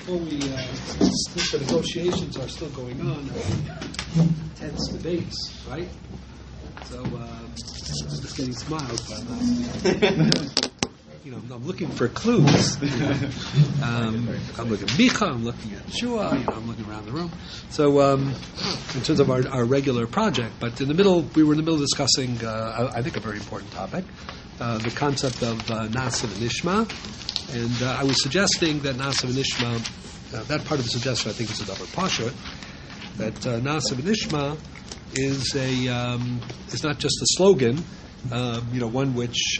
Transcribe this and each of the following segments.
before we, since the negotiations are still going on, tense debates, right? So, I'm just getting smiles by that. I'm looking for clues. I'm looking at Micha, I'm looking at Shua, I'm looking around the room. So, in terms of our regular project, but we were in the middle discussing, I think, a very important topic, the concept of Na'aseh v'Nishma. And I was suggesting that Na'aseh v'Nishma, that part of the suggestion I think is a double pasha, that Na'aseh v'Nishma is not just a slogan, one which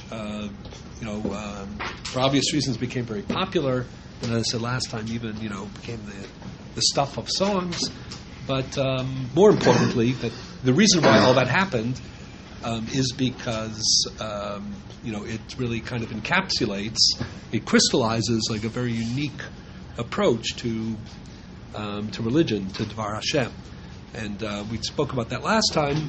for obvious reasons became very popular, and as I said last time, even became the stuff of songs. But more importantly, that the reason why all that happened is because it really kind of encapsulates, it crystallizes like a very unique approach to religion, to Dvar Hashem. And we spoke about that last time,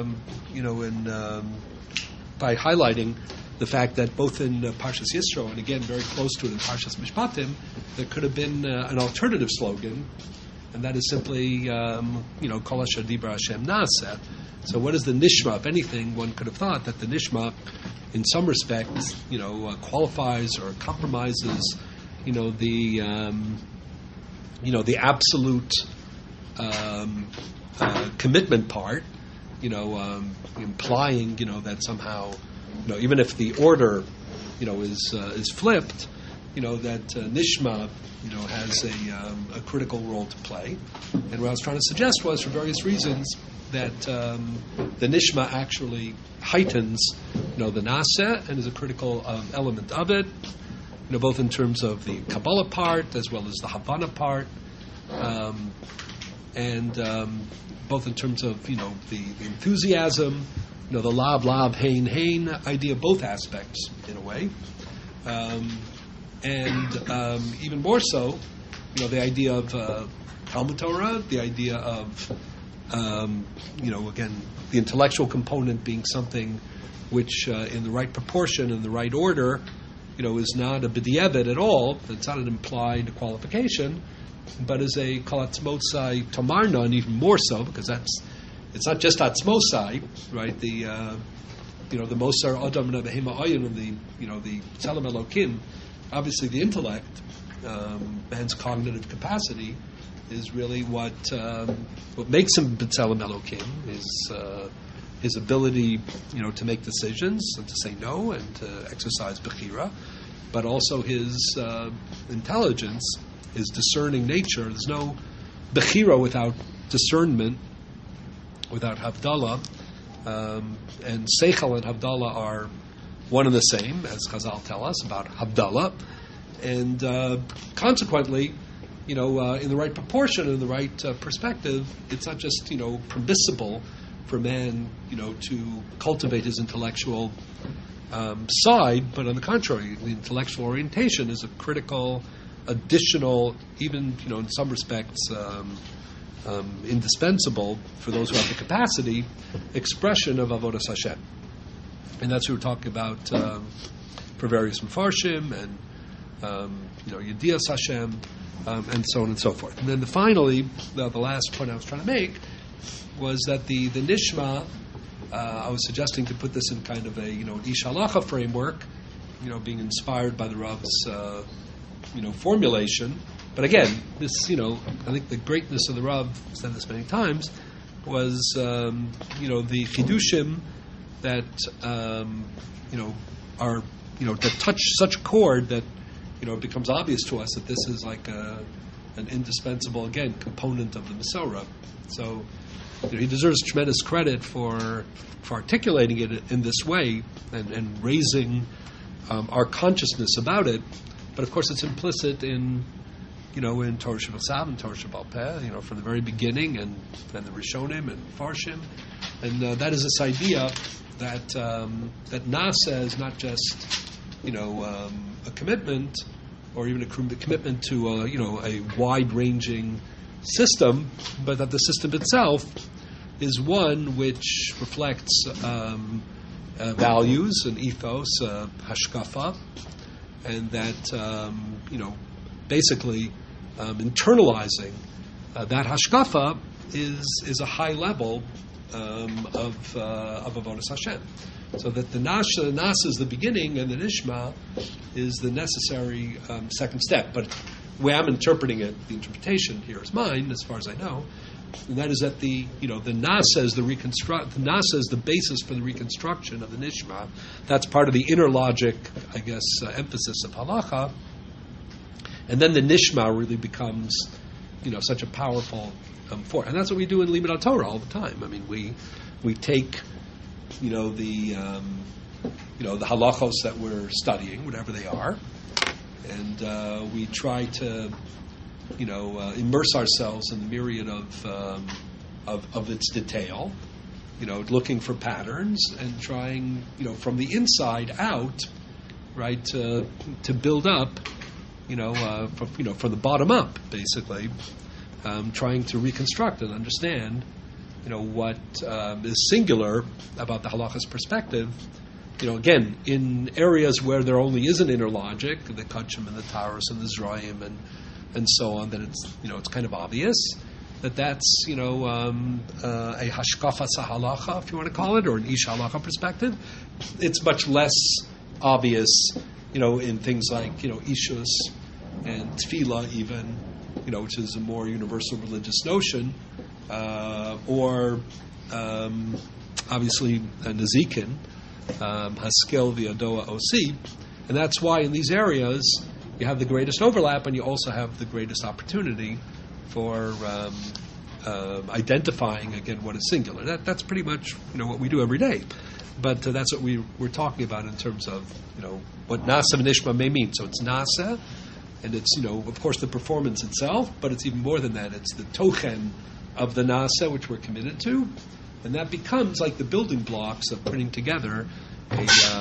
by highlighting the fact that both in Parshas Yisro and again very close to it in Parshas Mishpatim, there could have been an alternative slogan, and that is simply Kol Asher Dibra Hashem Na'aseh. So what is the Nishma? If anything, one could have thought that the Nishma, in some respects, qualifies or compromises, the absolute commitment part, implying, that somehow, even if the order, is flipped, that Nishma, has a critical role to play. And what I was trying to suggest was, for various reasons, that the Nishma actually heightens, the Na'aseh and is a critical element of it, both in terms of the Kabbalah part as well as the Havana part, and both in terms of, the enthusiasm, the lav, hain idea, both aspects, in a way. And even more so, the idea of Talmud Torah, the idea of, again, the intellectual component being something which, in the right proportion, in the right order, is not a b'diavad at all. It's not an implied qualification, but is a kol atzmosai tomarna, and even more so, because it's not just atzmosai, right? The Mosar Adam and Behema Ayin, and the Tzelem Elokim, obviously the intellect, man's cognitive capacity, is really what makes him B'Tzelem Elokim, is his ability, to make decisions and to say no and to exercise Bechira, but also his intelligence, his discerning nature. There's no Bechira without discernment, without Havdalah, and Seichel and Havdalah are one and the same, as Chazal tell us about Havdalah, and consequently, in the right proportion, in the right perspective, it's not just permissible for man, to cultivate his intellectual side, but on the contrary, the intellectual orientation is a critical, additional, even in some respects, indispensable for those who have the capacity, expression of Avodas Hashem. And that's what we're talking about for various Mefarshim and Yedias Hashem, and so on and so forth. And then finally, the last point I was trying to make was that the Nishma, I was suggesting to put this in kind of a Ish Halacha framework, being inspired by the Rav's formulation. But again, this, I think the greatness of the Rav, I've said this many times, was, the Chidushim that, are, that touch such chord that, it becomes obvious to us that this is like an indispensable, again, component of the Masorah. So, he deserves tremendous credit for articulating it in this way and raising our consciousness about it. But of course, it's implicit in Torah Shebasav and Torah Shebal Peh, from the very beginning, and the Rishonim and Farshim, and that is this idea that Na'aseh is not just a commitment, or even a commitment to a wide-ranging system, but that the system itself is one which reflects values and ethos, hashkafa, and that basically internalizing that hashkafa is a high level of avodas Hashem. So that the nasa is the beginning, and the nishma is the necessary second step. But the way I'm interpreting it, the interpretation here is mine, as far as I know, and that is that the nasa is the nasa is the basis for the reconstruction of the nishma. That's part of the inner logic, I guess, emphasis of halacha. And then the nishma really becomes, such a powerful force. And that's what we do in Limud Torah all the time. I mean, we take, the halachos that we're studying, whatever they are, and we try to, immerse ourselves in the myriad of its detail, looking for patterns and trying, from the inside out, right, to build up, from the bottom up, basically, trying to reconstruct and understand, what is singular about the halachas perspective. Again, in areas where there only is an inner logic, the kachim and the taros and the zrayim and so on, that it's kind of obvious that's a hashkafas halacha, if you want to call it, or an ish halacha perspective. It's much less obvious, in things like ishus and tefillah, even, which is a more universal religious notion, or obviously nezikin, haskel v'adoa osi, and that's why in these areas you have the greatest overlap, and you also have the greatest opportunity for identifying, again, what is singular. That's pretty much what we do every day. But that's what we're talking about in terms of what nasa v'nishma may mean. So it's nasa, and it's of course the performance itself, but it's even more than that. It's the tochen of the nasa which we're committed to, and that becomes like the building blocks of putting together a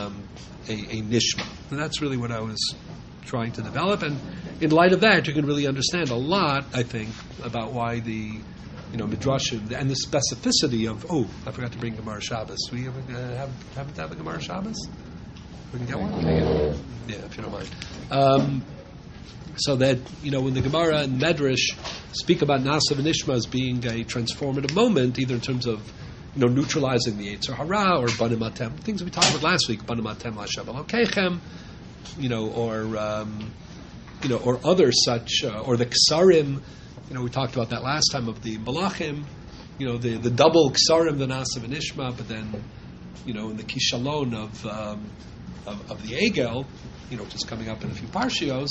nishma. And that's really what I was trying to develop, and in light of that, you can really understand a lot, I think, about why the midrashim and the specificity of. Oh, I forgot to bring Gemara Shabbos. We haven't to have a Gemara Shabbos. We can get one. Yeah, if you don't mind. So that when the Gemara and Medrash speak about Nasa v'Nishma as being a transformative moment, either in terms of neutralizing the Yetzer Hara or Banim Atem, things we talked about last week, Banim Atem Lashav Elokechem, or other such, or the Ksarim, we talked about that last time of the Malachim, the double Ksarim, the Nasa v'Nishma, but then, in the Kishalon of the Egel, which is coming up in a few Parshios,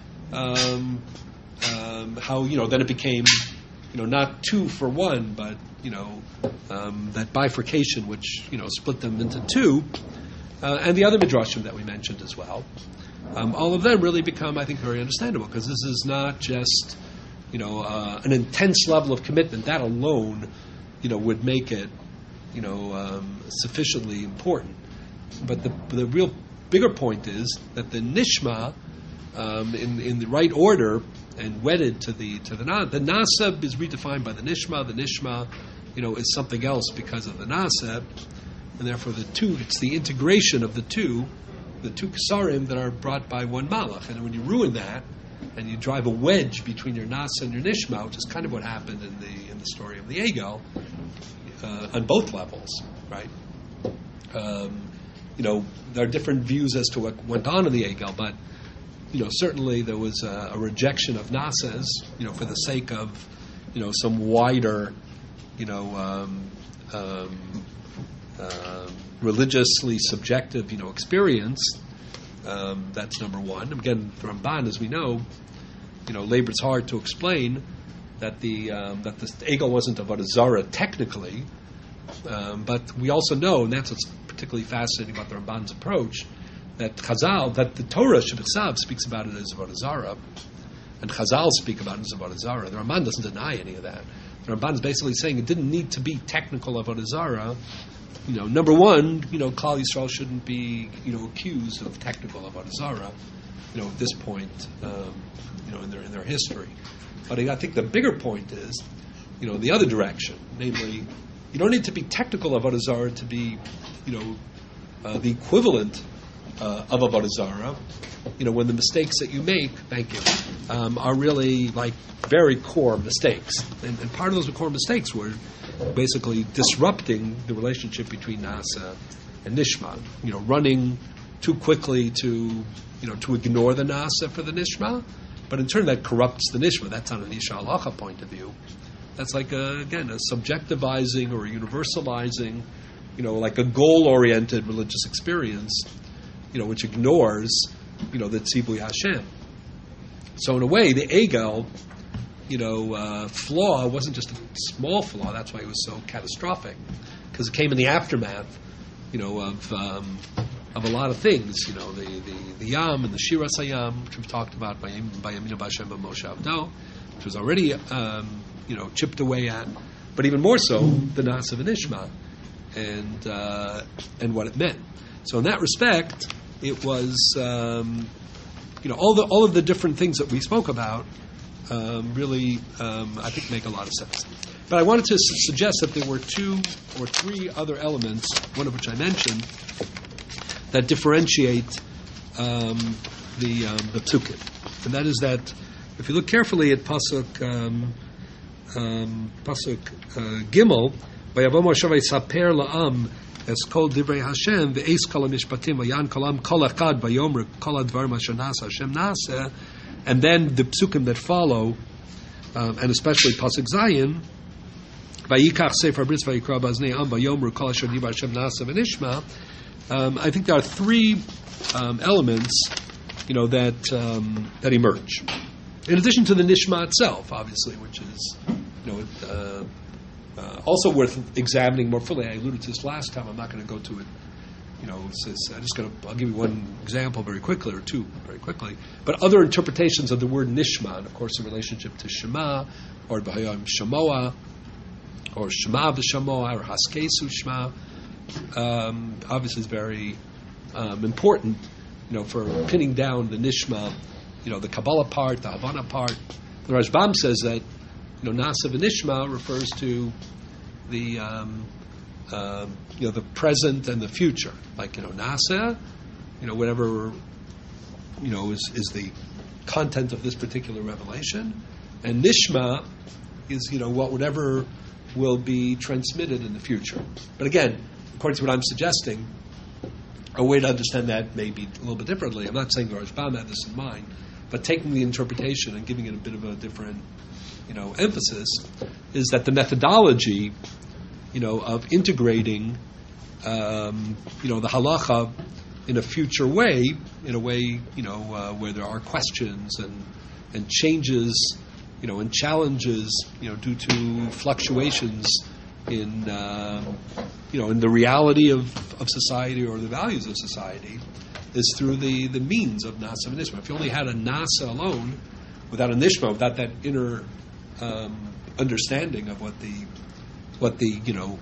how, then it became, not two for one, but, that bifurcation which, split them into two, and the other midrashim that we mentioned as well. All of them really become, I think, very understandable, because this is not just, an intense level of commitment. That alone, would make it, sufficiently important. But the real bigger point is that the nishma, in the right order and wedded to the nasa is redefined by the nishma. The nishma, is something else because of the nasa, and therefore the two. It's the integration of the two kesarim that are brought by one malach. And when you ruin that, and you drive a wedge between your nasa and your nishma, which is kind of what happened in the story of the Egel, on both levels, right? There are different views as to what went on in the Egel, but certainly there was a rejection of nasas, for the sake of, some wider, religiously subjective, experience. That's number one. Again, the Ramban, as we know, labors hard to explain that the Egel wasn't avodah zarah technically, but we also know, and that's what's particularly fascinating about the Ramban's approach, that Chazal, that the Torah Shabbat speaks about it as avodah zarah, and Chazal speak about it as avodah zarah. The Ramban doesn't deny any of that. The Ramban is basically saying it didn't need to be technical avodah zarah. Number one, Klal Yisrael shouldn't be, accused of technical avodah zarah, at this point, in their history. But I think the bigger point is, the other direction, namely, you don't need to be technical avodah zarah to be, the equivalent Avodah Zarah, when the mistakes that you make, thank you, are really like very core mistakes. And part of those core mistakes were basically disrupting the relationship between Nasa and Nishma. Running too quickly to ignore the Nasa for the Nishma, but in turn that corrupts the Nishma. That's on an Isha Halacha point of view. That's like, a subjectivizing or a universalizing, like a goal-oriented religious experience, which ignores, the Tzibui Hashem. So in a way, the Egel, flaw wasn't just a small flaw. That's why it was so catastrophic, because it came in the aftermath, of a lot of things. The Yam and the Shiras Hayam, which we've talked about by Yamina Bashem and Moshe Avdo, which was already, chipped away at, but even more so, the Nasa and Ishma, and what it meant. So in that respect, it was, all of the different things that we spoke about really, I think, make a lot of sense. But I wanted to suggest that there were 2 or 3 other elements, one of which I mentioned, that differentiate the psukim. And that is that if you look carefully at Pasuk Gimel, Vayavo Moshe vaysaper la'am es kol divrei Hashem ve'es kol ha'mishpatim vayan kolam kol echad vayomer kol ha'dvarim asher nasa Hashem nasa, and then the psukim that follow, and especially Pasuk Zayin, Vayikach sefer bris vayikra baznei am vayomer kol asher divrei Hashem nasa v'nishma. I think there are 3 elements, that emerge. In addition to the nishma itself, obviously, which is, also worth examining more fully. I alluded to this last time. I'm not going to go to it. I'll give you one example very quickly, or 2 very quickly. But other interpretations of the word nishma, and of course, in relationship to Shema, or B'hayam Shemoa, or Shema v'Shamoa, or Haskesu Shema, obviously is very important, for pinning down the nishma, the Kabbalah part, the Havana part. The Rashbam says that, Nasa v'Nishma refers to the the present and the future. Like, Nasa, whatever, is the content of this particular revelation, and Nishma is, whatever will be transmitted in the future. But again, according to what I'm suggesting, a way to understand that may be a little bit differently. I'm not saying the Rashbam had this in mind, but taking the interpretation and giving it a bit of a different, emphasis, is that the methodology, of integrating, the halacha in a future way, in a way, where there are questions and changes, and challenges, due to fluctuations in, in the reality of society or the values of society, is through the means of Nasa and Nishma. If you only had a Nasa alone, without a Nishma, without that inner understanding of what the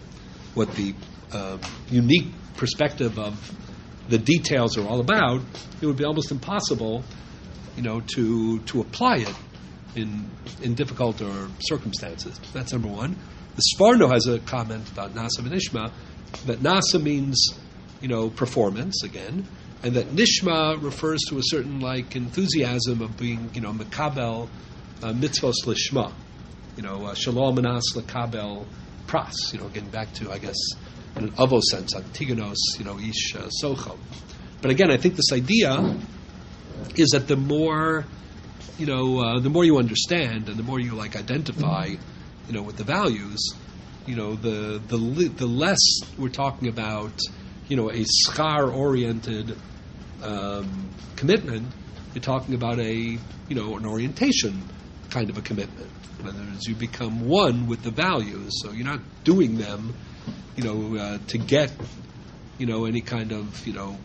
unique perspective of the details are all about, it would be almost impossible, to apply it in difficult or circumstances. That's number one. The Sforno has a comment about Nasa v'Nishma, that Nasa means, performance again, and that Nishma refers to a certain enthusiasm of being, Mekabel mitzvos lishma, Shalom anas lekabel pras, getting back to, I guess, in an Avo sense, Antigonos, ish socho. But again, I think this idea is that the more you understand and the more you identify, with the values, the less we're talking about, a schar-oriented commitment. You're talking about an orientation kind of a commitment. In other words, you become one with the values, so you're not doing them, to get, any kind of,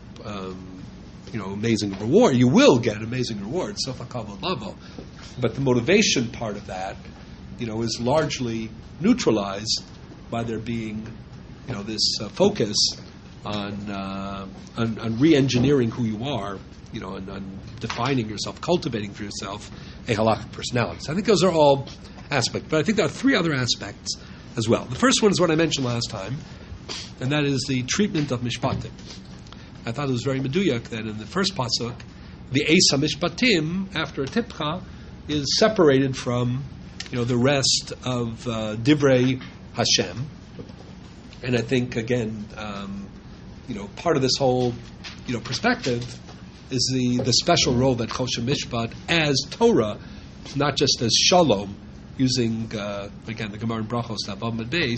amazing reward. You will get amazing reward, sofa kavod lavo, but the motivation part of that, is largely neutralized by there being, this focus on re-engineering who you are, and on defining yourself, cultivating for yourself a halakhic personality. So I think those are all aspects, but I think there are 3 other aspects as well. The first one is what I mentioned last time, and that is the treatment of mishpatim. I thought it was very meduyak that in the first pasuk, the Eis HaMishpatim, after a tipcha, is separated from, the rest of Divrei Hashem. And I think, again, part of this whole, perspective is the special role that Choshen Mishpat as Torah, not just as Shalom, using, again, the Gemara in Brachos, Abam Beis,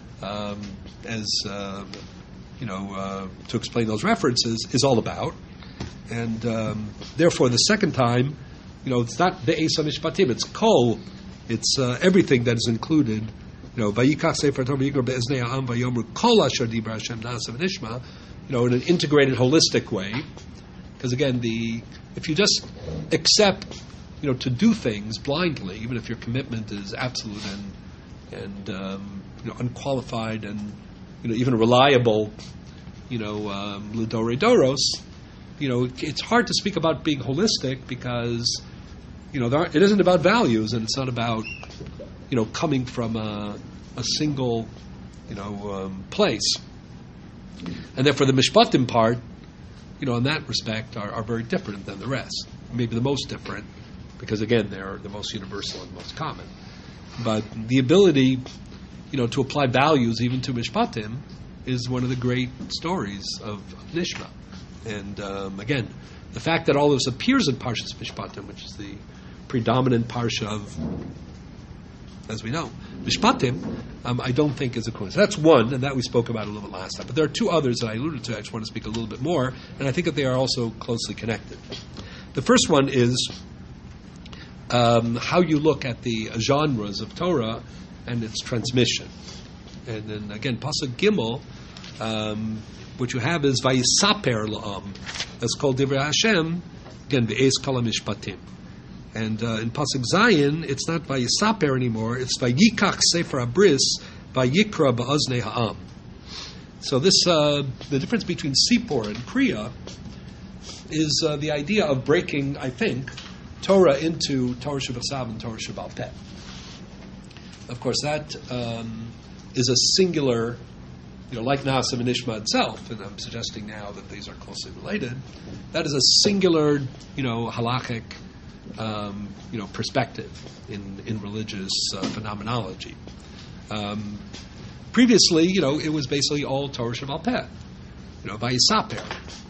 to explain those references, is all about. And therefore, the second time, it's not the Eis HaMishpatim, it's Kol, it's everything that is included. Vayikach Sefer Torah v'yigra be'eznei ha'am v'yomru kol asher dibra Hashem na'aseh v'nishma, in an integrated, holistic way. Because again, if you just accept, to do things blindly, even if your commitment is absolute and unqualified and even reliable, l'dorei doros, it's hard to speak about being holistic because it isn't about values and it's not about coming from a single place, and therefore the mishpatim part, in that respect, are very different than the rest. Maybe the most different, because again they're the most universal and most common. But the ability, to apply values even to mishpatim is one of the great stories of Nishma. And again, the fact that all this appears in Parshas Mishpatim, which is the predominant parsha of, as we know, Mishpatim, I don't think is a coincidence. That's one, and that we spoke about a little bit last time. But there are two others that I alluded to. I just want to speak a little bit more, and I think that they are also closely connected. The first one is how you look at the genres of Torah and its transmission. And then again, Pasuk Gimel, what you have is Vayisaper La'am. That's called Divrei Hashem. Again, V'eis Kol HaMishpatim. And in Pasuk Zayin, it's not Vayisaper anymore. It's Vayikach Sefer Abris Vayikra Ba'oznei Ha'am. So this, the difference between Sipor and Kriya is the idea of breaking, I think, Torah into Torah Shebachsav and Torah Sheba'al Peh. Of course, that is a singular, like Na'aseh V'nishma itself, and I'm suggesting now that these are closely related. That is a singular, halachic, perspective in religious phenomenology. Previously, it was basically all Torah Sheba'al Peh, Vayisaper,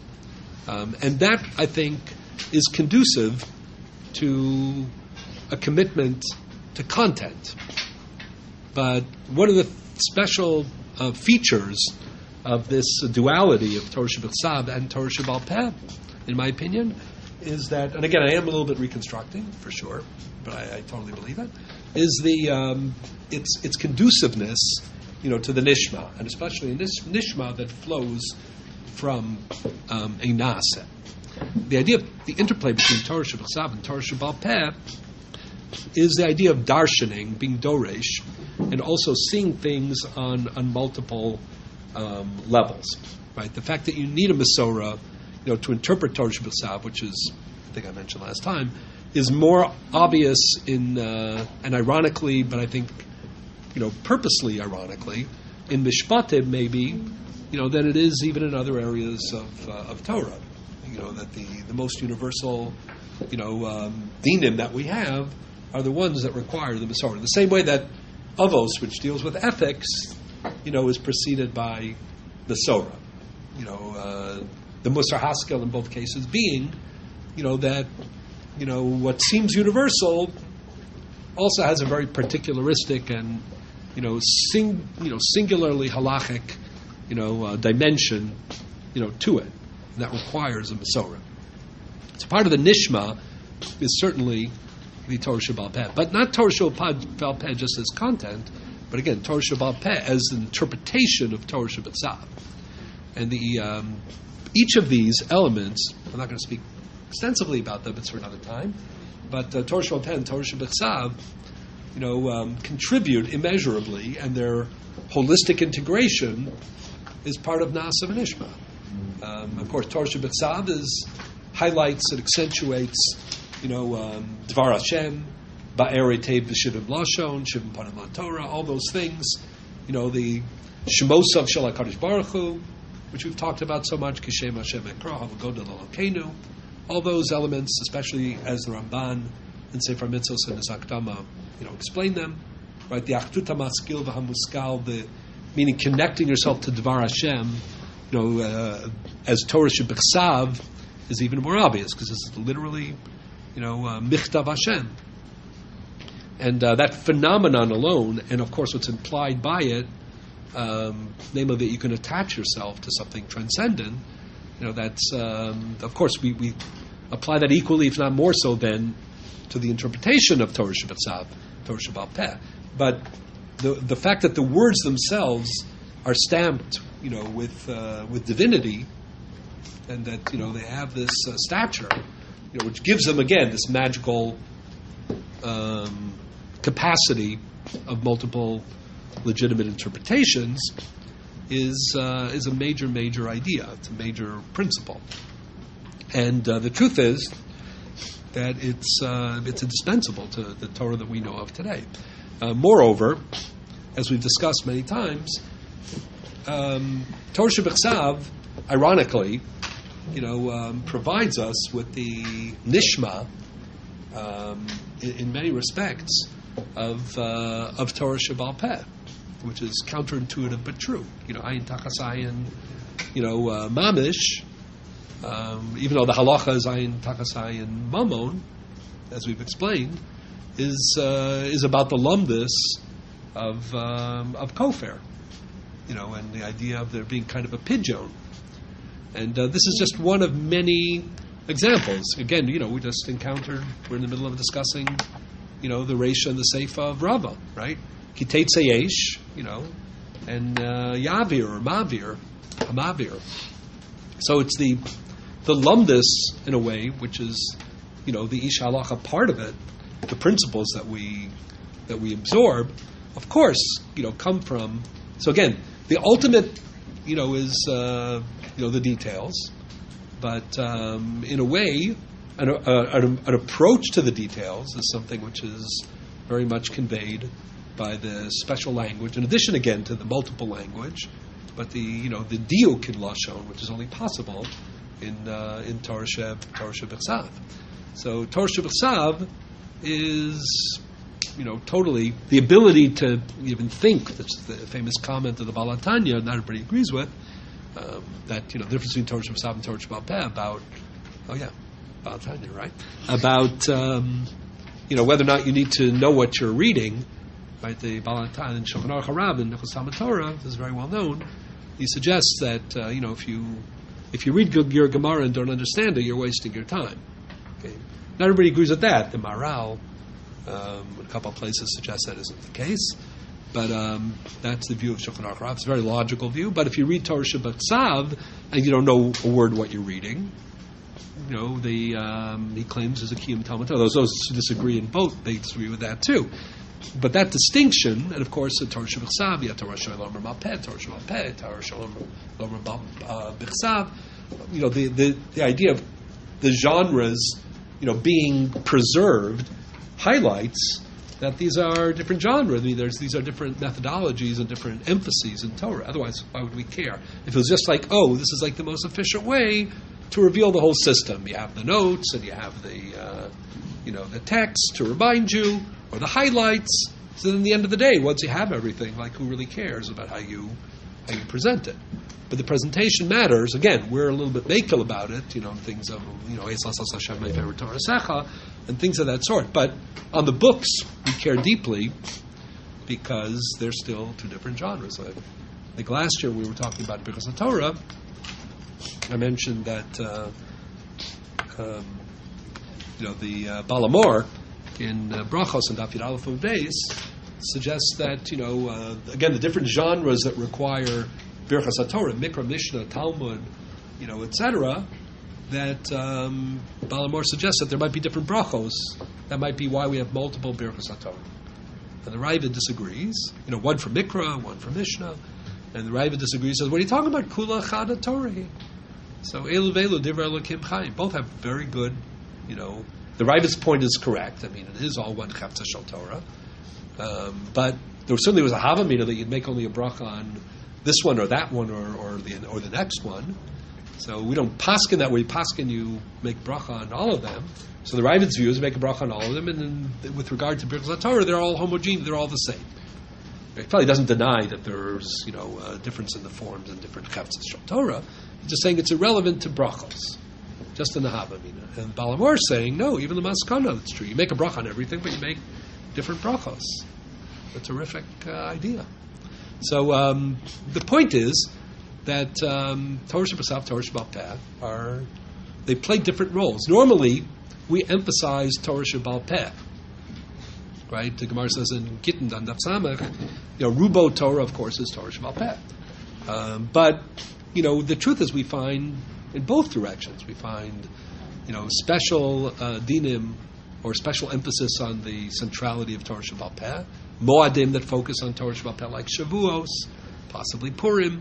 and that I think is conducive to a commitment to content. But one of the special features of this duality of Torah Shebachsav and Torah Sheba'al Peh, in my opinion, is that, and again, I am a little bit reconstructing for sure, but I totally believe it, is the its conduciveness, to the nishma, and especially in this nishma that flows from a naaseh. The idea of the interplay between Torah Shebachsav and Torah Sheba'al Peh is the idea of darshaning, being doresh, and also seeing things on multiple levels. Right, the fact that you need a Masorah, to interpret Torah Shebachsav, which is, I think I mentioned last time, is more obvious in, and ironically, but I think, purposely ironically, in Mishpatim maybe, than it is even in other areas of Torah. That the most universal, dinim that we have are the ones that require the Masorah. The same way that Avos, which deals with ethics, is preceded by Masorah. The Musar Haskel in both cases being, that, what seems universal also has a very particularistic and, singularly halachic, dimension, to it. And that requires a Masorah. So part of the Nishma is certainly the Torah Sheba'al Peh, but not Torah Sheba'al Peh just as content, but again, Torah Sheba'al Peh as an interpretation of Torah Shebachsav. And each of these elements, I'm not going to speak extensively about them, it's for another time, but Torah Sheba'al Peh and Torah Shebachsav, contribute immeasurably, and their holistic integration is part of Na'aseh V'nishma. Of course, Torah Shebachsav highlights and accentuates, Dvar Hashem, Ba'erei Tev V'Shivim Lashon, Shivim Panim LaTorah, all those things, the Shemosav Shel HaKadosh Baruch Hu, which we've talked about so much, Kishem Hashem Ekra, Havagoda Lolokenu, all those elements, especially as the Ramban and Sefer Mitzvos and his Akdama, explain them, right? The Achtuta Maskil v'Hamuskal, the meaning connecting yourself to Dvar Hashem, as Torah Shebechsav is even more obvious because it's literally, Michtav Hashem, and that phenomenon alone, and of course what's implied by it, namely that you can attach yourself to something transcendent. That's of course we apply that equally, if not more so, then to the interpretation of Torah Shebechsav, Torah Shebal Peh. But the fact that the words themselves are stamped, with divinity, and that they have this stature, which gives them again this magical capacity of multiple legitimate interpretations, is a major idea. It's a major principle, and the truth is that it's indispensable to the Torah that we know of today. Moreover, as we've discussed many times, Torah Shebechsav, ironically, provides us with the nishma, in many respects, of Torah Shebal Peh, which is counterintuitive but true. Ayin Tachas Ayin, Mamish, even though the halacha is Ayin Tachas Ayin Mamon, as we've explained, is about the lumdus of Kofar, and the idea of there being kind of a pidyon. And this is just one of many examples. Again, we just encountered, we're in the middle of discussing, the Reisha and the Seifa of Rava, right? Kitei Tzeyesh, and Yavir or Mavir, Hamavir. So it's the lumdus, in a way, which is, the Ish Halacha part of it, the principles that we absorb, of course, come from. So again, the ultimate, is the details, but in a way, an approach to the details is something which is very much conveyed by the special language. In addition, again, to the multiple language, but the diuk in lashon, which is only possible in Torah Shebechsav. So Torah Shebechsav is, totally the ability to even think. That's the famous comment of the Baal HaTanya, not everybody agrees with, that, the difference between Torah Shebechsav and Torah Shebal Peh about, Baal HaTanya, right? About, whether or not you need to know what you're reading, right? The Baal HaTanya in Shulchan Aruch HaRab in Nechos Talmud Torah, this is very well known. He suggests that, if you read your Gemara and don't understand it, you're wasting your time. Okay? Not everybody agrees with that. The Maharal, a couple of places suggest that isn't the case, but that's the view of Shulchan Aruch HaRab. It's a very logical view. But if you read Torah Shebechsav and you don't know a word what you're reading, he claims there's a Kiyum Talmud Torah. Those who disagree in both, they disagree with that too. But that distinction, and of course, the Torah Shebechsav, you have Torah Shalom Bal Peh, Torah Shebal Peh, Torah Shalom Bal Bechsav. The idea of the genres, being preserved, highlights that these are different genres. These are different methodologies and different emphases in Torah. Otherwise, why would we care? If it was just like, this is like the most efficient way to reveal the whole system. You have the notes and you have the text to remind you, or the highlights. So then, at the end of the day, once you have everything, who really cares about how you present it? But the presentation matters. Again, we're a little bit makil about it, things of Eislas Hashem my favorite Torah Secha, and things of that sort. But on the books, we care deeply because they're still two different genres. I think last year we were talking about Birchas HaTorah. I mentioned that the Balamor in Brachos and Daf Yud Aleph and Beis suggests that again the different genres that require Birchas HaTorah, Mikra, Mishnah, Talmud, etc. That Balamor suggests that there might be different brachos. That might be why we have multiple Birchas HaTorah. And the Raiva disagrees. One for Mikra, one for Mishnah. And the Raiva disagrees. Says, "What are you talking about? Kula Chada Torah." So Elu Velu Divrei Elokim Chaim. Both have very good. The Raiva's point is correct. I mean, it is all one Chafetz Shel Torah. But there certainly was a Havamina that you'd make only a bracha on this one or that one or the next one. So we don't paskin that way. Paskin, you make bracha on all of them. So the Ravid's view is make a bracha on all of them, and then with regard to Birchas HaTorah, they're all homogeneous, they're all the same. He probably doesn't deny that there's a difference in the forms and different chefs of Torah. He's just saying it's irrelevant to brachos, just in the Havamina. And Balamor is saying, no, even the Maskana, that's true. You make a bracha on everything, but you make different brachos. A terrific idea. So the point is that Torah Shabbat, Torah Shabbat Peh they play different roles. Normally, we emphasize Torah Shabbat Peh. Right? The Gemara says in Gittin on Daf Samech, Rubo Torah, of course, is Torah Shabbat Peh. But the truth is, we find in both directions. We find, special dinim or special emphasis on the centrality of Torah Shabbat Peh, moadim that focus on Torah Shabbat Peh, like Shavuos, possibly Purim,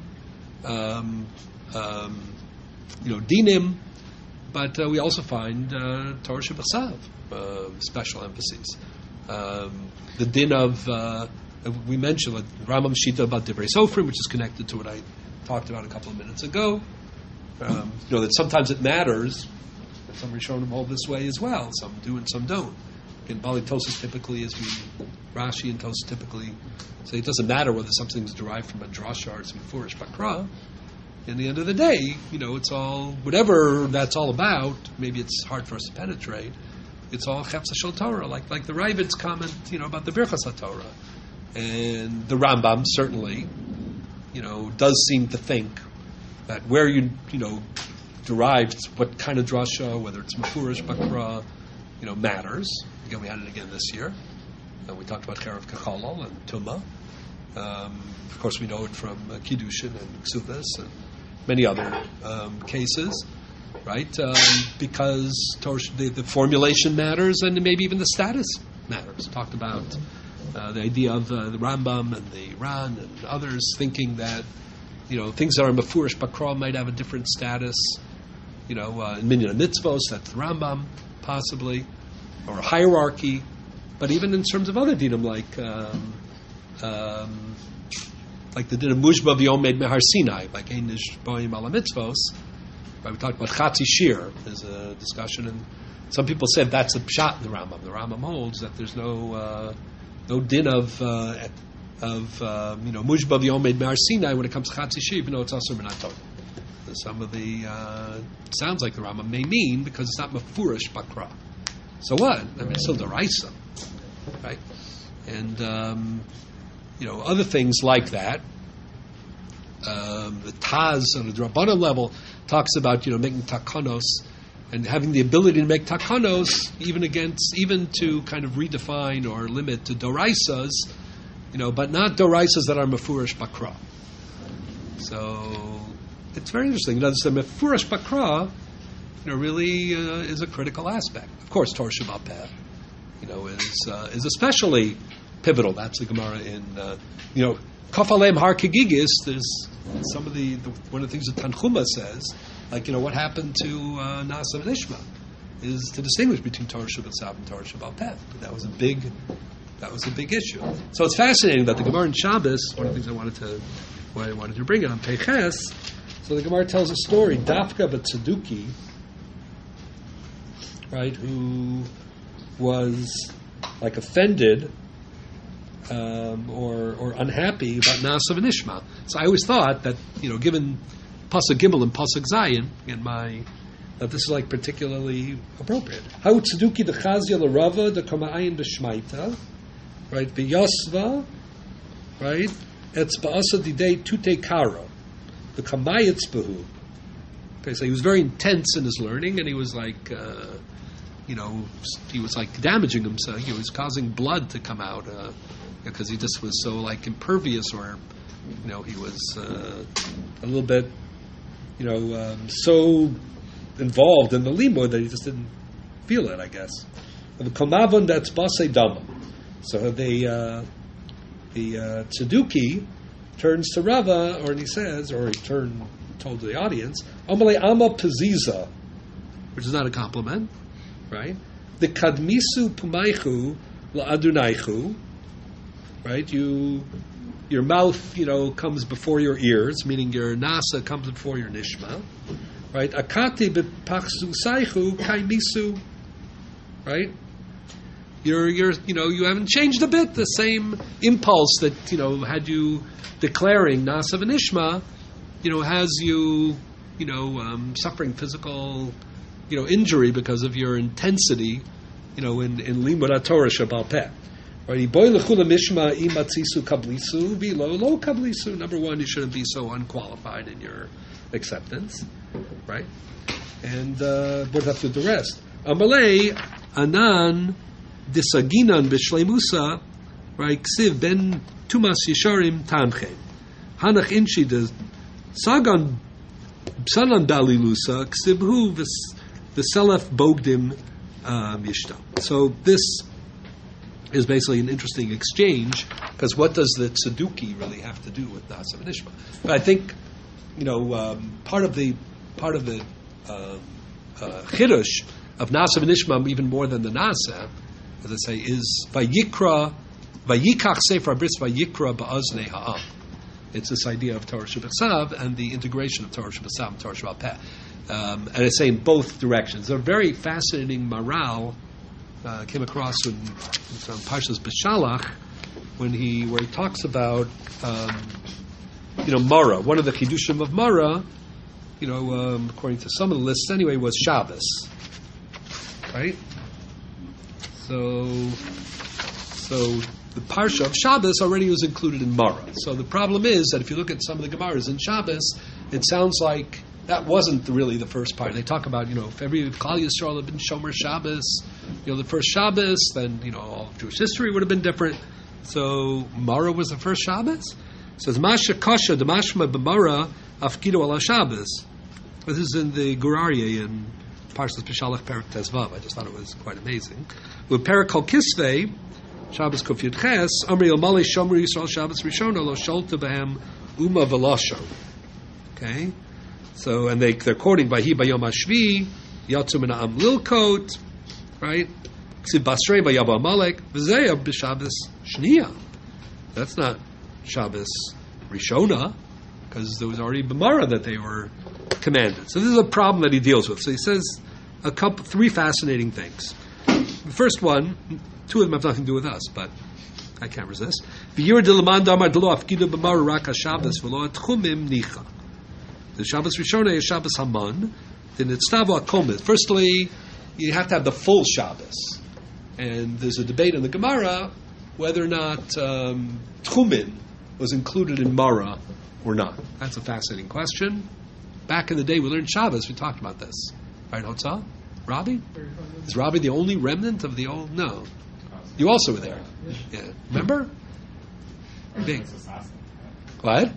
dinim. But we also find Torah Shabbat special emphases. The din of we mentioned Rambam Shita about Divrei Sofrim, which is connected to what I talked about a couple of minutes ago. That sometimes it matters. Some Rishonim hold this way as well. Some do and some don't. In Bali Tosas typically, Rashi and Tosas typically say it doesn't matter whether something's derived from a drasha or some Furish Bakra. In the end of the day, it's all whatever that's all about. Maybe it's hard for us to penetrate. It's all Chefza Shel Torah, like the Ravid's comment, about the Birchas HaTorah, and the Rambam certainly, does seem to think that where you derived what kind of drasha, whether it's Mefurish Bakra, matters. Again, we had it again this year. We talked about Cherev Kacholol and Tumah. Of course, we know it from Kiddushin and Ksuvas and many other cases. Right, because the formulation matters, and maybe even the status matters. Talked about the idea of the Rambam and the Ran and others thinking that things that are mefurish bakra might have a different status. In minyan mitzvos, that's the Rambam possibly, or a hierarchy. But even in terms of other dinim, like the din of Mujba v'yomed mehar Sinai, like ein nishboim ala mitzvos. We talked about Chatzi Shir. There's a discussion, and some people said that's a pshat in the Rambam. The Rambam holds that there's no din of Mujba v'yomed mehar Sinai when it comes to Chatzi Shir, even though it's also Minatot. Some of the sounds like the Rambam may mean because it's not mefurish bakra. So what? It's still deraisa, right? And other things like that. The Taz on the Drabanan level talks about making takanos and having the ability to make takanos even to kind of redefine or limit to doraisas, but not doraisas that are mefurish bakra. So it's very interesting. The mefurish bakra, really is a critical aspect. Of course, Torah Shabbat Peh, is especially pivotal. That's the Gemara in Kaf Alem Har Kegigis. There's some of one of the things that Tanchuma says, what happened to Nasa Nishma, is to distinguish between Torah Shabbat and Torah Shabbat Peh. That was a big issue. So it's fascinating that the Gemara in Shabbos. One of the things I wanted to bring it on Peches. So the Gemara tells a story. Dafka but Tzeduki, right, who was offended. Or unhappy about Nasa v'Nishma. So I always thought that given Pasuk Gimel and Pasuk Zayin that this is particularly appropriate. How Tzeduki the Chazia l'Rava the Kama'ayin b'Shmaita, right? The Yosva, right? Etz ba'asa didei tute karo the Kamayitz behu. Okay, so he was very intense in his learning, and he was he was damaging himself. He was causing blood to come out. Because he just was so impervious, or he was a little bit so involved in the limud that he just didn't feel it, I guess. The komavon that's basei dama. So the Tzeduki turns to Rava, he told the audience, Amalei Ama Paziza, which is not a compliment, right? The Kadmisu Pumaichu La Adunaichu. Right, you your mouth, comes before your ears, meaning your nasa comes before your nishma, right? Akati b'pachsu saichu kai misu, right? You haven't changed a bit. The same impulse that had you declaring nasa v'nishma, has you suffering physical injury because of your intensity, in limud haTorah shebal peh. Right? Number one, you shouldn't be so unqualified in your acceptance, right? And what have to do the rest? Amalei anan disaginan b'shleimusa, right? Ksiv ben tumas yisharim tamchem hanach inchi de sagan sanan dalilusa ksibhu v'selef bogdim yishtam. So this is basically an interesting exchange, because what does the tzeduki really have to do with nasa v'nishma? But I think part of the chidush of nasa v'nishma, even more than the nasa, as I say, is vayikach sefer bris vayikra ba'aznei ha'am. It's this idea of Torah Shabbat and the integration of Torah Shabbat and Torah Shabbat Peh. And I say in both directions. A very fascinating maral came across on Parshas B'Shalach where he talks about Mara. One of the chidushim of Mara, according to some of the lists anyway, was Shabbos, right? So the parsha of Shabbos already was included in Mara. So the problem is that if you look at some of the Gemaras in Shabbos, it sounds like that wasn't really the first part. They talk about, if every Klal Yisrael had been Shomer Shabbos, the first Shabbos, then, all of Jewish history would have been different. So Mara was the first Shabbos? It says, Masha Kasha, Damashma B'Mara, Afkidu ala Shabbos. This is in the Gurarye in Parshas B'Shalach Perak Tezvav. I just thought it was quite amazing. With Perak Kol Kisvei, Shabbos Kuf Yud Ches, Amri Omali Shomer Yisrael Shabbos Rishona Lo Sholta Behem Uma Velasho. Okay? So, and they're quoting Vahi Bayom Hashvi, Yatzu Min Ha'am Lilkot, right? Ksiv Basrei Vayav Amalek, V'zeya B'Shabbos Shniya. That's not Shabbos Rishona, because there was already B'mara that they were commanded. So this is a problem that he deals with. So he says three fascinating things. The first one, two of them have nothing to do with us, but I can't resist. V'yir d'leman damar d'lo afkidu b'mara rak haShabbos v'lo atchumim nicha. The Shabbos Rishona is Shabbos Haman. Then it's Tavo HaKomit. Firstly, you have to have the full Shabbos. And there's a debate in the Gemara whether or not Tchumin was included in Mara or not. That's a fascinating question. Back in the day, we learned Shabbos. We talked about this. Right, Hotzah? Robbie? Is Robbie the only remnant of the old? No. You also were there. Yeah. Remember? Big. What?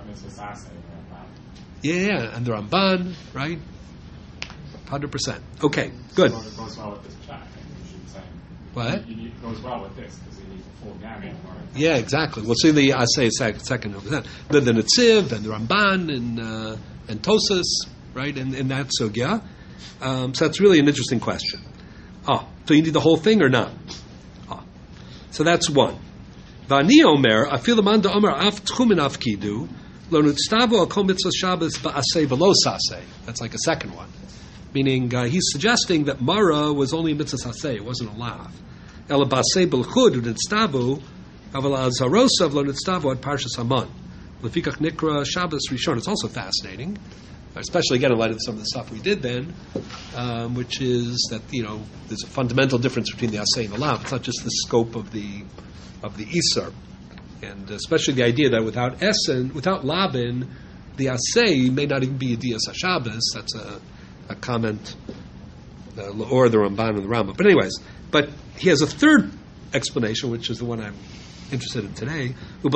Yeah, and the Ramban, right? 100%. Okay, good. It goes well with this chat, I think we should say. What? It goes well with this, because you need the full gamut. Yeah, exactly. Well, see, I say a second over that. The Netziv and the Ramban and Tosas, right, in that sugya. So that's really an interesting question. So you need the whole thing or not? So that's one. Vani Omer, Afil Manda Omer Af Tchumin Afkidu. That's like a second one. Meaning, he's suggesting that Mara was only a mitzvah saseh, it wasn't a lav. It's also fascinating, especially again in light of some of the stuff we did then, which is that, there's a fundamental difference between the aseh and the lav. It's not just the scope of the isar. And especially the idea that without Labin, the Asay may not even be a Dias HaShabbos. That's a comment, or the Ramban and the Rambam. But anyways, he has a third explanation, which is the one I'm interested in today.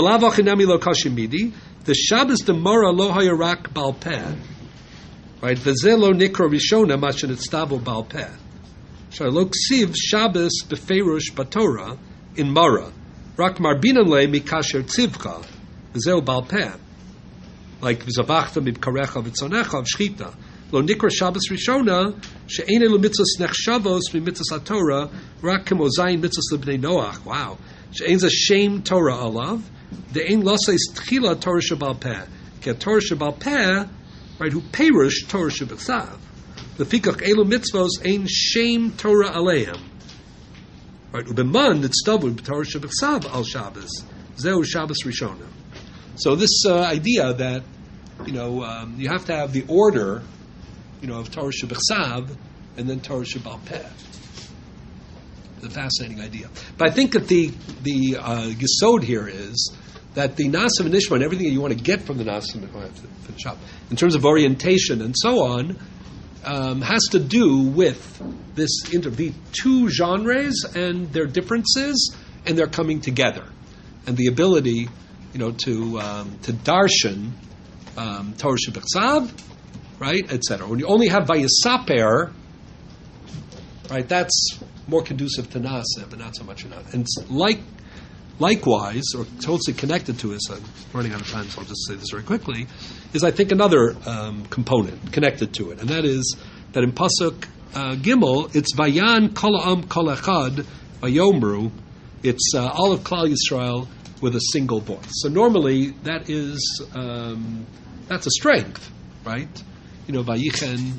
The Shabbos demora lo hayarak bal peh. Right? V'zeh lo nikro rishona machin etztavo bal peh. Lo ksiv Shabbos befeirush batorah in Mara. Rak marbinan le mikasher tzivka, v'zeu bal peh. Like v'zavachta mibkarecha v'tzonecha v'shchita. Lo nikra Shabbos Rishona she'ein elu mitzvos nechshavos v'mitzvos haTorah rak kemo zayin mitzvos lebnei Noach. Wow. She'ein zashem Torah alav the ein losais tchila Torah shebal peh, ke Torah shebal peh, right? Who perush Torah shebechsav. The fikach elu mitzvos ein shem Torah aleim. Right? Ubeman nitzdavu b'Torah shebechsav al Shabbos. Zeu Shabbos Rishona. So this idea that you have to have the order, of Torah shebechsav and then Torah shebal peh. It's a fascinating idea. But I think that the yesod here is that the Nasa v'Nishma and everything that you want to get from the Nasa v'Nishma, in terms of orientation and so on, has to do with the two genres and their differences, and they're coming together, and the ability, to darshan Torah shebechsav, right, etc. When you only have vayisaper, right, that's more conducive to Nasa, but not so much enough. And likewise, or totally connected to this, I'm running out of time, so I'll just say this very quickly, is I think another component connected to it, and that is that in Pasuk Gimel, it's Vayan Kol Ha'am Kol Echad Vayomru, it's all of Klal Yisrael with a single voice. So normally that is that's a strength, right? Vayichen,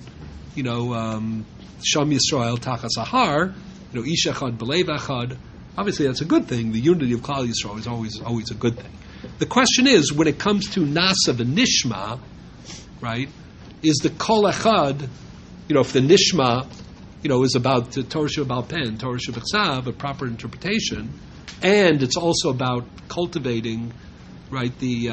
Sham Yisrael Tachas Ahar, Ish Echad B'Lev Echad. Obviously, that's a good thing. The unity of Klal Yisrael is always a good thing. The question is, when it comes to Nasa v'Nishma, right, is the Kol Echad, if the Nishma, is about Torah shebal peh, Torah shebechsav, a proper interpretation, and it's also about cultivating, right, the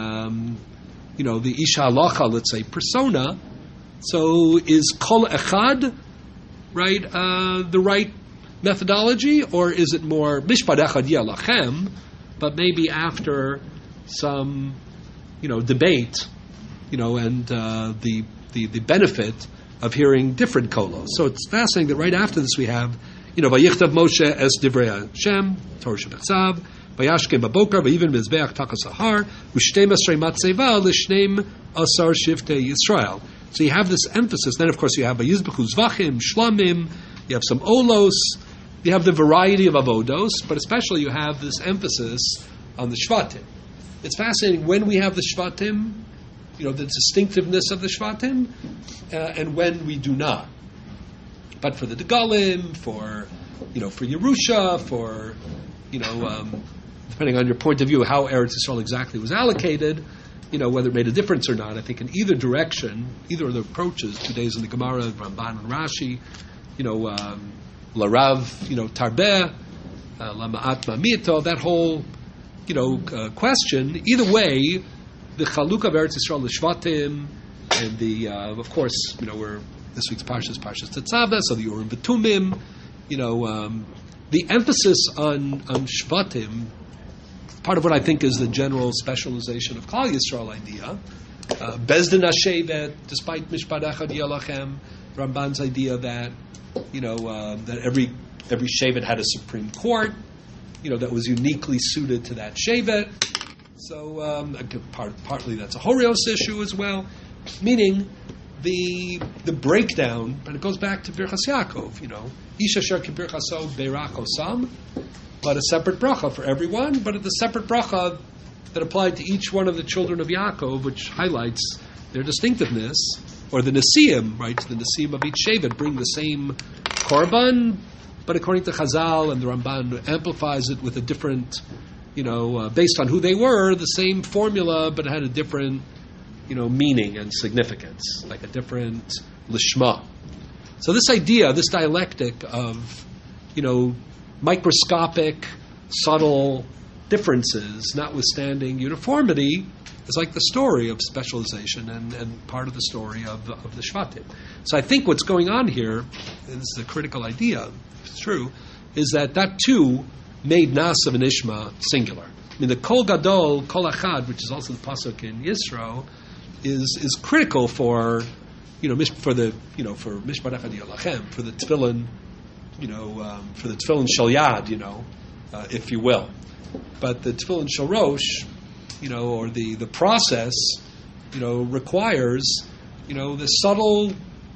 Isha Halacha, let's say, persona. So is Kol Echad, right, the right methodology, or is it more Mishpat Echad Yelachem, but maybe after some, debate, and the benefit of hearing different kolos. So it's fascinating that right after this we have, Vayichtav Moshe es Divrei Hashem, Torah shebechsav, Vayashkem babokar, Vayiven mizbeach tachas ahar, U'shteim asrei matzeva l'shneim asar shiftei Yisrael. So you have this emphasis. Then, of course, you have Vayizbechu zvachim, shlamim, you have some olos, you have the variety of avodos, but especially you have this emphasis on the shvatim. It's fascinating when we have the shvatim, the distinctiveness of the shvatim, and when we do not. But for the Degalim, for Yerusha, for depending on your point of view, how Eretz Yisrael exactly was allocated, whether it made a difference or not. I think in either direction, either of the approaches, 2 days in the Gemara, Ramban and Rashi, Larav, Tarbeh, Lama'at Mamito, that whole, question. Either way, the Chaluk of Eretz Yisrael, the Shvatim, and the, of course, we're this week's Parshas Tetzaveh, so the Urim V'Tumim, the emphasis on Shvatim, part of what I think is the general specialization of Klal Yisrael idea. Bezdin HaShevet, despite Mishpat Echad Yelachem, Ramban's idea that that every Shevet had a supreme court, that was uniquely suited to that Shevet. So partly that's a Horios issue as well, meaning the breakdown, and it goes back to Birchas Yaakov, Ish Asher Kibirchaso Beirach Osam, but a separate bracha for everyone, but the separate bracha that applied to each one of the children of Yaakov, which highlights their distinctiveness, or the Nesiim, right? The Nesiim of each Shevet bring the same korban, but according to Chazal and the Ramban amplifies it with a different, based on who they were, the same formula, but it had a different, meaning and significance, like a different lishma. So this idea, this dialectic of, microscopic, subtle differences, notwithstanding uniformity, is like the story of specialization and part of the story of the Shvatim. So I think what's going on here, and this is a critical idea, if it's true, is that too made Nasa v'Nishma singular. I mean, the Kol Gadol, Kol Achad, which is also the pasuk in Yisro, is critical for for Mishpat Echad Yelachem, for the tefillin, for the tefillin Shel Yad, if you will. But the tefillin Shel Rosh, or the process, requires, the subtle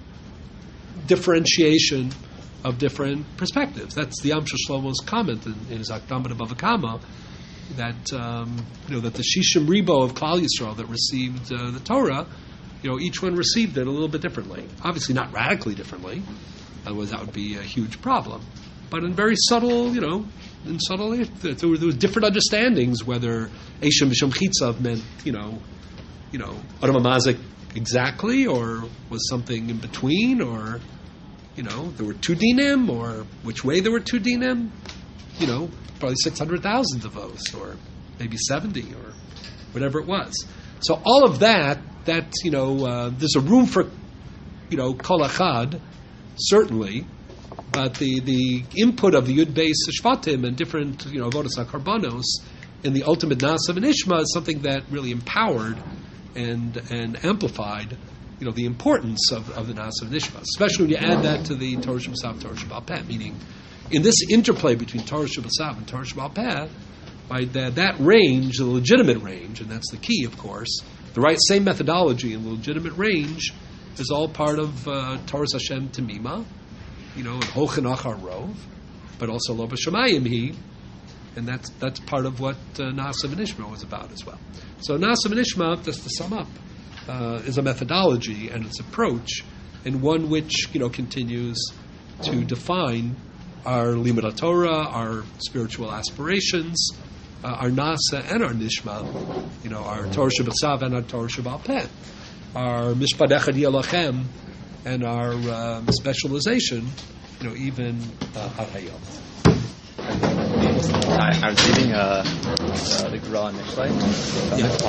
differentiation of different perspectives. That's the Amshel Shlomo's comment in his Akdama to Bava Kama, that that the Shishim Ribo of Klal Yisrael that received the Torah, each one received it a little bit differently. Obviously, not radically differently, otherwise that would be a huge problem. But in very subtle, there were different understandings whether Eishem B'Shem Chitzav meant, Adam Amazik exactly, or was something in between, or there were 2 dinim, or which way there were 2 dinim. Probably 600,000 of those, or maybe 70, or whatever it was. So all of that there's a room for, kol achad, certainly, but the input of the Yud Beis Shvatim and different, Avodas HaKarbanos in the ultimate Na'aseh v'Nishma is something that really empowered and amplified, the importance of the Na'aseh v'Nishma, especially when you add that to the Torah Sheb'Sav, Torah Sheb'al Peh, meaning in this interplay between Torah Sheb'Sav and Torah Sheb'al Peh, by that range, the legitimate range, and that's the key, of course, the same methodology and the legitimate range is all part of Torah Hashem Temima, and Hochanach Rov, but also Lo B'Shamayim Hi, and that's part of what Na'aseh v'Nishma was about as well. So Na'aseh v'Nishma, just to sum up, is a methodology and its approach, and one which continues to define our Limud Torah, our spiritual aspirations, our Na'aseh and our Nishma, our Torah Sheb'Sav and our Torah Sheb'al Peh, our Mishpat Echad Yelachem, and our specialization, even Al Hayom. I was reading the Gemara on Mishlei.